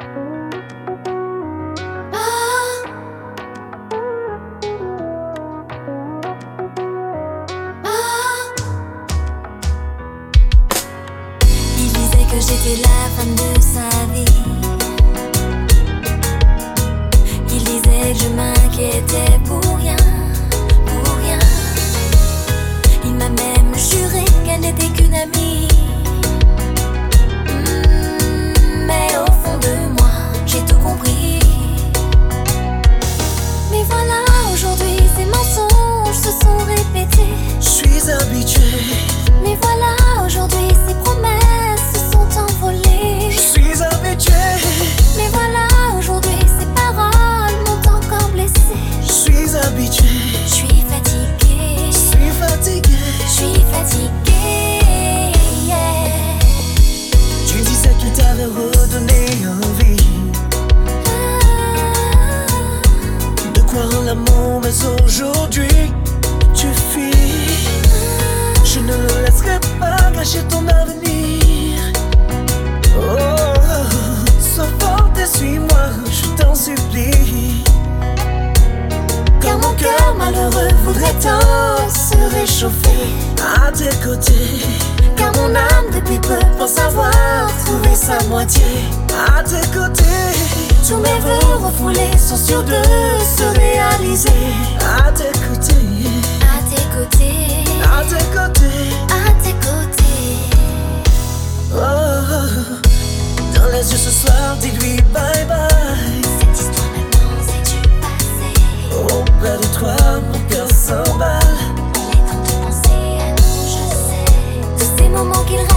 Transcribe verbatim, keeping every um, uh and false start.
Que j'étais la femme de sa vie. Il disait que je m'inquiétais pour rien, pour rien. Il m'a même juré qu'elle n'était qu'une amie. Mmh, mais au fond de moi, j'ai tout compris. Mais voilà, aujourd'hui ces mensonges se sont répétés. Je suis habitué. Mais voilà, aujourd'hui ces promesses envolé. Je suis habitué. Mais voilà, aujourd'hui ces paroles m'ont encore blessé. Je suis habitué. Je suis fatiguée. Je suis fatigué. Je suis fatiguée, yeah. Tu disais qu'il t'avait redonné envie ah, de croire en l'amour, mais aujourd'hui tu fuis. ah, Je ne le laisserai pas gâcher ton avenir. Oh, sois forte et suis-moi, je t'en supplie. Car mon cœur malheureux voudrait tant se réchauffer à tes côtés. Car mon âme depuis peu pense avoir trouvé sa moitié. À tes côtés, tous mes vœux refoulés sont sûrs de se réaliser. À tes côtés, à tes côtés, à tes côtés, à tes côtés. Oh, dans les yeux ce soir, dis-lui bye bye. Cette histoire maintenant c'est du passé. Auprès de toi, mon cœur s'emballe. Il est temps de penser à nous, je sais. Tous ces moments qu'il